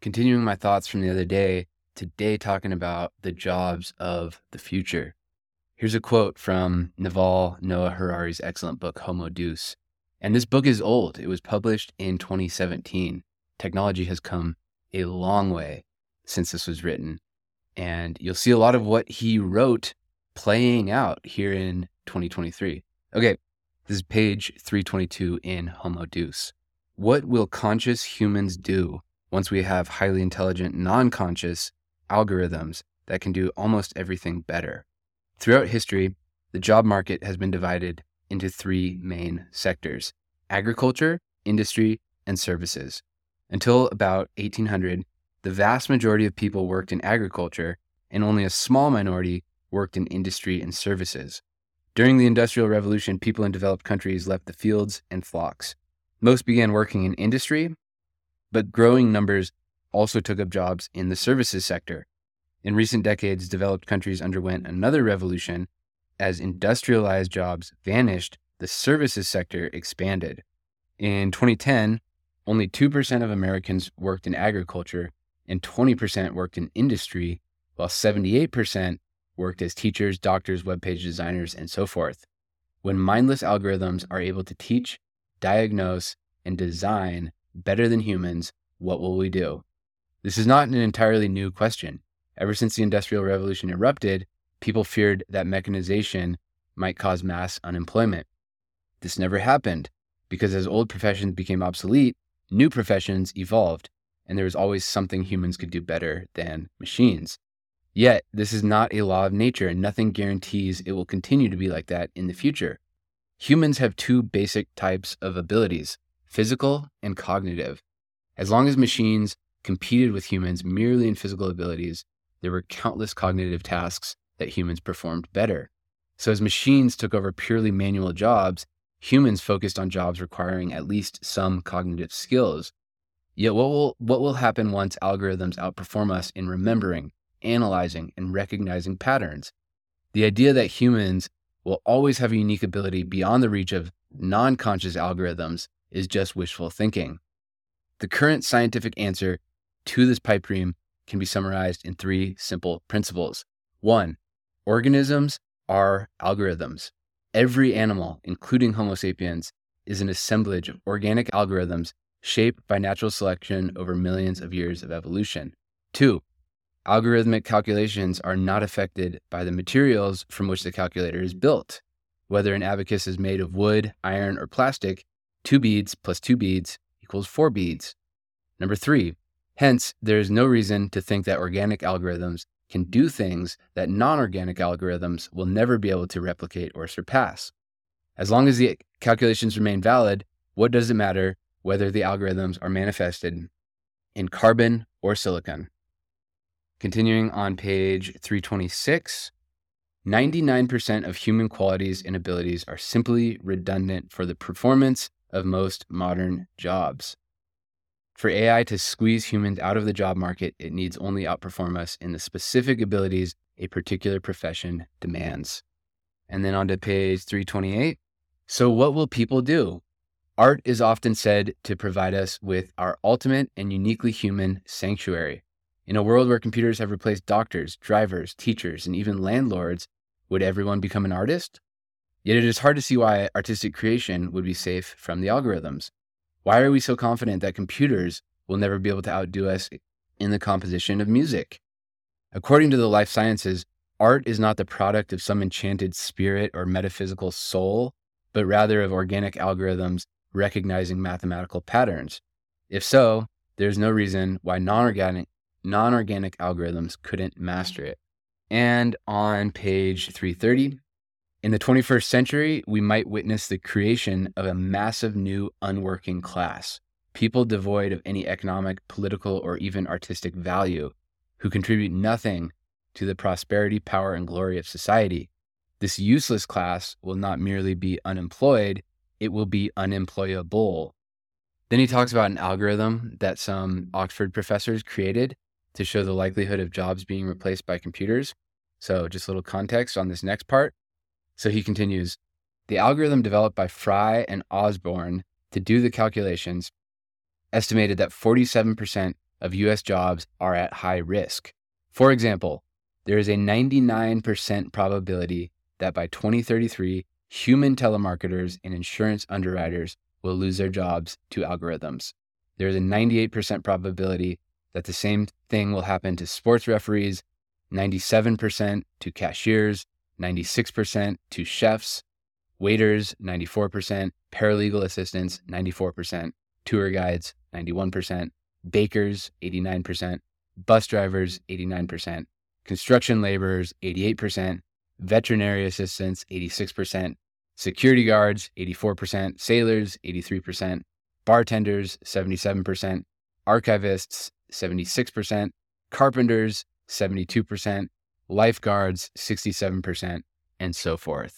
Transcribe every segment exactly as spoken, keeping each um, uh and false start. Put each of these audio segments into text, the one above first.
Continuing my thoughts from the other day, today talking about the jobs of the future. Here's a quote from Naval Noah Harari's excellent book, Homo Deus. And this book is old. It was published in twenty seventeen. Technology has come a long way since this was written. And you'll see a lot of what he wrote playing out here in twenty twenty-three. Okay, this is page three twenty-two in Homo Deus. What will conscious humans do once we have highly intelligent, non-conscious algorithms that can do almost everything better? Throughout history, the job market has been divided into three main sectors: agriculture, industry, and services. Until about eighteen hundred, the vast majority of people worked in agriculture, and only a small minority worked in industry and services. During the Industrial Revolution, people in developed countries left the fields and flocks. Most began working in industry, but growing numbers also took up jobs in the services sector. In recent decades, developed countries underwent another revolution. As industrialized jobs vanished, the services sector expanded. In twenty ten, only two percent of Americans worked in agriculture and twenty percent worked in industry, while seventy-eight percent worked as teachers, doctors, web page designers, and so forth. When mindless algorithms are able to teach, diagnose, and design better than humans, what will we do? This is not an entirely new question. Ever since the Industrial Revolution erupted, people feared that mechanization might cause mass unemployment. This never happened because as old professions became obsolete, new professions evolved, and there was always something humans could do better than machines. Yet, this is not a law of nature, and nothing guarantees it will continue to be like that in the future. Humans have two basic types of abilities: physical and cognitive. As long as machines competed with humans merely in physical abilities, there were countless cognitive tasks that humans performed better. So as machines took over purely manual jobs, humans focused on jobs requiring at least some cognitive skills. Yet what will, what will happen once algorithms outperform us in remembering, analyzing, and recognizing patterns? The idea that humans will always have a unique ability beyond the reach of non-conscious algorithms is just wishful thinking. The current scientific answer to this pipe dream can be summarized in three simple principles. One, organisms are algorithms. Every animal, including Homo sapiens, is an assemblage of organic algorithms shaped by natural selection over millions of years of evolution. Two, algorithmic calculations are not affected by the materials from which the calculator is built. Whether an abacus is made of wood, iron, or plastic, two beads plus two beads equals four beads. Number three, hence, there is no reason to think that organic algorithms can do things that non-organic algorithms will never be able to replicate or surpass. As long as the calculations remain valid, what does it matter whether the algorithms are manifested in carbon or silicon? Continuing on page three twenty-six, ninety-nine percent of human qualities and abilities are simply redundant for the performance of most modern jobs. For A I to squeeze humans out of the job market, it needs only outperform us in the specific abilities a particular profession demands. And then on to page three twenty-eight. So what will people do? Art is often said to provide us with our ultimate and uniquely human sanctuary. In a world where computers have replaced doctors, drivers, teachers, and even landlords, would everyone become an artist? Yet it is hard to see why artistic creation would be safe from the algorithms. Why are we so confident that computers will never be able to outdo us in the composition of music? According to the life sciences, art is not the product of some enchanted spirit or metaphysical soul, but rather of organic algorithms recognizing mathematical patterns. If so, there's no reason why non-organic, non-organic algorithms couldn't master it. And on page three thirty, in the twenty-first century, we might witness the creation of a massive new unworking class, people devoid of any economic, political, or even artistic value, who contribute nothing to the prosperity, power, and glory of society. This useless class will not merely be unemployed, it will be unemployable. Then he talks about an algorithm that some Oxford professors created to show the likelihood of jobs being replaced by computers. So just a little context on this next part. So he continues, the algorithm developed by Fry and Osborne to do the calculations estimated that forty-seven percent of U S jobs are at high risk. For example, there is a ninety-nine percent probability that by twenty thirty-three, human telemarketers and insurance underwriters will lose their jobs to algorithms. There is a ninety-eight percent probability that the same thing will happen to sports referees, ninety-seven percent to cashiers, ninety-six percent to chefs, waiters, ninety-four percent, paralegal assistants, ninety-four percent, tour guides, ninety-one percent, bakers, eighty-nine percent, bus drivers, eighty-nine percent, construction laborers, eighty-eight percent, veterinary assistants, eighty-six percent, security guards, eighty-four percent, sailors, eighty-three percent, bartenders, seventy-seven percent, archivists, seventy-six percent, carpenters, seventy-two percent, lifeguards, sixty-seven percent, and so forth.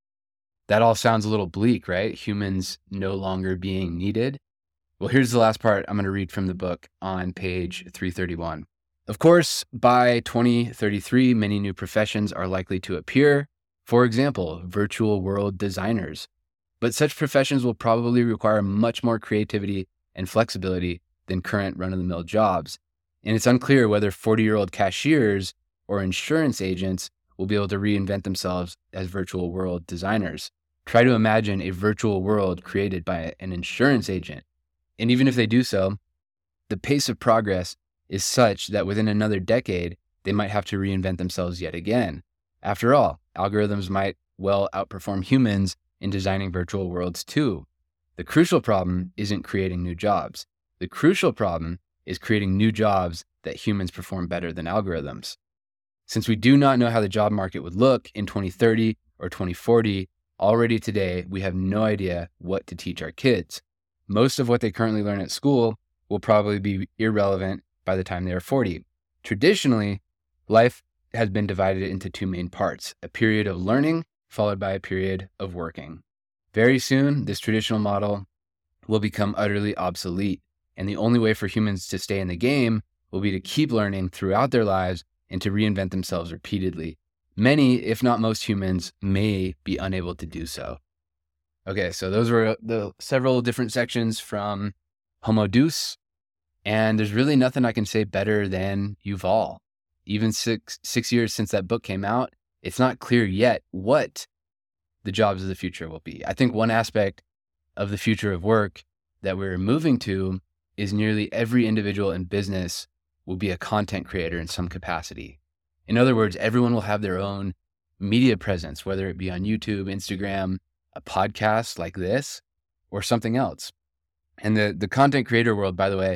That all sounds a little bleak, right? Humans no longer being needed. Well, here's the last part I'm going to read from the book on page three thirty-one. Of course, by twenty thirty-three, many new professions are likely to appear. For example, virtual world designers. But such professions will probably require much more creativity and flexibility than current run-of-the-mill jobs. And it's unclear whether forty-year-old cashiers or insurance agents will be able to reinvent themselves as virtual world designers. Try to imagine a virtual world created by an insurance agent. And even if they do so, the pace of progress is such that within another decade, they might have to reinvent themselves yet again. After all, algorithms might well outperform humans in designing virtual worlds too. The crucial problem isn't creating new jobs. The crucial problem is creating new jobs that humans perform better than algorithms. Since we do not know how the job market would look in twenty thirty or twenty forty, already today, we have no idea what to teach our kids. Most of what they currently learn at school will probably be irrelevant by the time they are forty. Traditionally, life has been divided into two main parts, a period of learning followed by a period of working. Very soon, this traditional model will become utterly obsolete, and the only way for humans to stay in the game will be to keep learning throughout their lives and to reinvent themselves repeatedly. Many, if not most humans, may be unable to do so. Okay, so those were the several different sections from Homo Deus, and there's really nothing I can say better than Yuval. Even six six years since that book came out, it's not clear yet what the jobs of the future will be. I think one aspect of the future of work that we're moving to is nearly every individual in business will be a content creator in some capacity. In other words, everyone will have their own media presence, whether it be on YouTube, Instagram, a podcast like this, or something else. And the, the content creator world, by the way,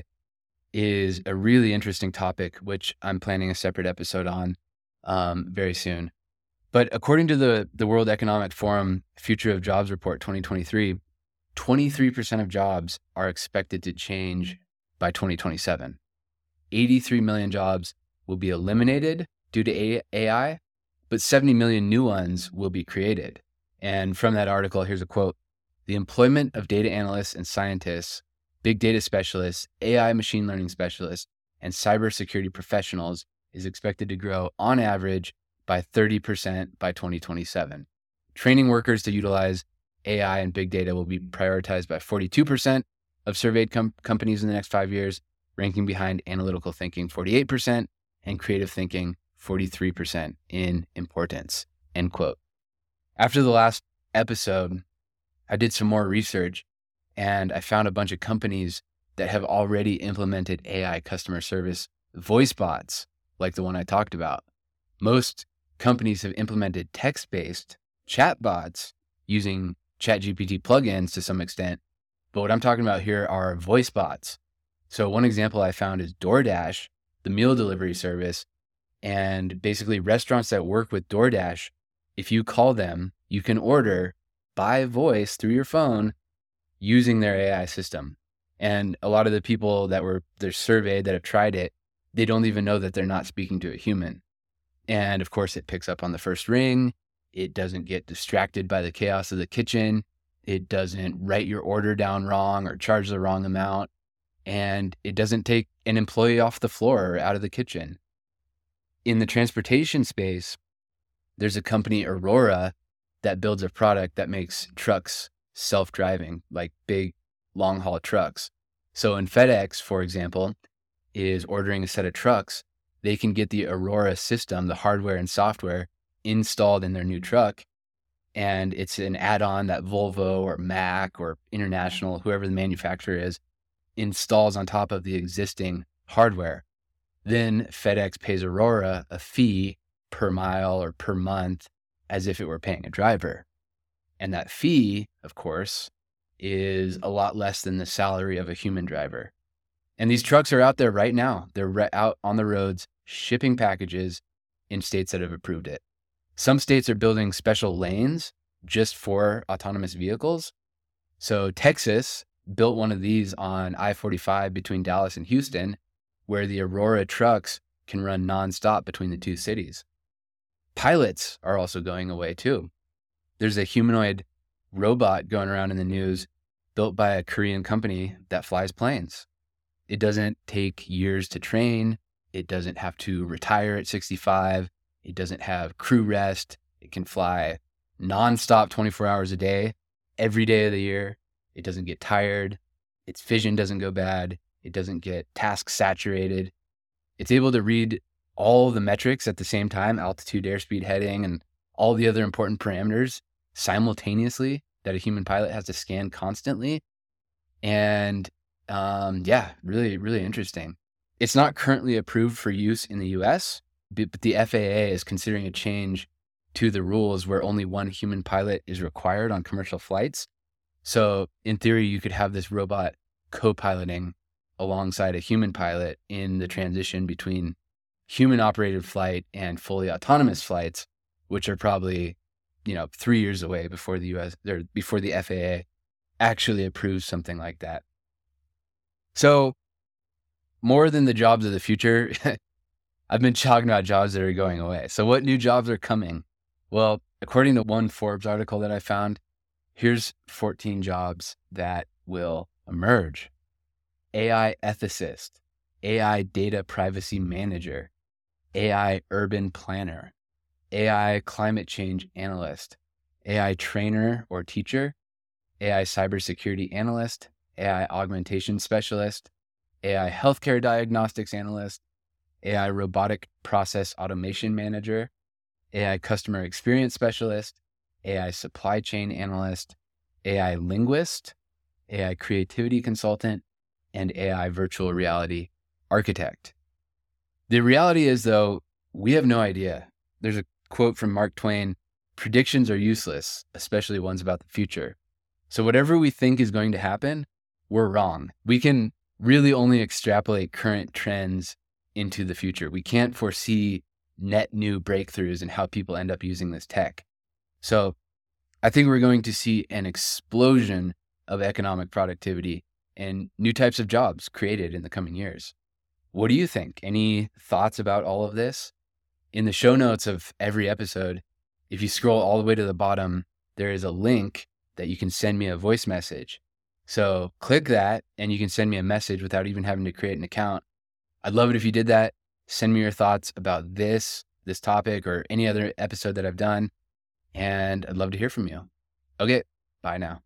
is a really interesting topic, which I'm planning a separate episode on um, very soon. But according to the, the World Economic Forum Future of Jobs Report twenty twenty-three, twenty-three percent of jobs are expected to change by twenty twenty-seven. eighty-three million jobs will be eliminated due to A I, but seventy million new ones will be created. And from that article, here's a quote: "The employment of data analysts and scientists, big data specialists, A I machine learning specialists, and cybersecurity professionals is expected to grow on average by thirty percent by twenty twenty-seven. Training workers to utilize A I and big data will be prioritized by forty-two percent of surveyed com- companies in the next five years, ranking behind analytical thinking forty-eight percent and creative thinking forty-three percent in importance." End quote. After the last episode, I did some more research and I found a bunch of companies that have already implemented A I customer service voice bots like the one I talked about. Most companies have implemented text-based chat bots using ChatGPT plugins to some extent, but what I'm talking about here are voice bots. So one example I found is DoorDash, the meal delivery service, and basically restaurants that work with DoorDash, if you call them, you can order by voice through your phone using their A I system. And a lot of the people that were they're surveyed that have tried it, they don't even know that they're not speaking to a human. And of course, it picks up on the first ring. It doesn't get distracted by the chaos of the kitchen. It doesn't write your order down wrong or charge the wrong amount. And it doesn't take an employee off the floor or out of the kitchen. In the transportation space, there's a company, Aurora, that builds a product that makes trucks self-driving, like big long-haul trucks. So in FedEx, for example, is ordering a set of trucks, they can get the Aurora system, the hardware and software, installed in their new truck. And it's an add-on that Volvo or Mack or International, whoever the manufacturer is, installs on top of the existing hardware. Then FedEx pays Aurora a fee per mile or per month as if it were paying a driver. And that fee, of course, is a lot less than the salary of a human driver. And these trucks are out there right now. They're re- out on the roads shipping packages in states that have approved it. Some states are building special lanes just for autonomous vehicles. So Texas built one of these on I forty-five between Dallas and Houston, where the Aurora trucks can run nonstop between the two cities. Pilots are also going away too. There's a humanoid robot going around in the news built by a Korean company that flies planes. It doesn't take years to train. It doesn't have to retire at sixty-five. It doesn't have crew rest. It can fly nonstop twenty-four hours a day, every day of the year. It doesn't get tired. Its vision doesn't go bad. It doesn't get task saturated. It's able to read all the metrics at the same time, altitude, airspeed, heading, and all the other important parameters simultaneously that a human pilot has to scan constantly. And um, yeah, really, really interesting. It's not currently approved for use in the U S, but the F A A is considering a change to the rules where only one human pilot is required on commercial flights. So in theory, you could have this robot co-piloting alongside a human pilot in the transition between human operated flight and fully autonomous flights, which are probably, you know, three years away before the U S or before the F A A actually approves something like that. So more than the jobs of the future, I've been talking about jobs that are going away. So what new jobs are coming? Well, according to one Forbes article that I found, here's fourteen jobs that will emerge. A I ethicist, A I data privacy manager, A I urban planner, A I climate change analyst, A I trainer or teacher, A I cybersecurity analyst, A I augmentation specialist, A I healthcare diagnostics analyst, A I robotic process automation manager, A I customer experience specialist, A I supply chain analyst, A I linguist, A I creativity consultant, and A I virtual reality architect. The reality is, though, we have no idea. There's a quote from Mark Twain: predictions are useless, especially ones about the future. So whatever we think is going to happen, we're wrong. We can really only extrapolate current trends into the future. We can't foresee net new breakthroughs in how people end up using this tech. So I think we're going to see an explosion of economic productivity and new types of jobs created in the coming years. What do you think? Any thoughts about all of this? In the show notes of every episode, if you scroll all the way to the bottom, there is a link that you can send me a voice message. So click that and you can send me a message without even having to create an account. I'd love it if you did that. Send me your thoughts about this, this topic, or any other episode that I've done. And I'd love to hear from you. Okay, bye now.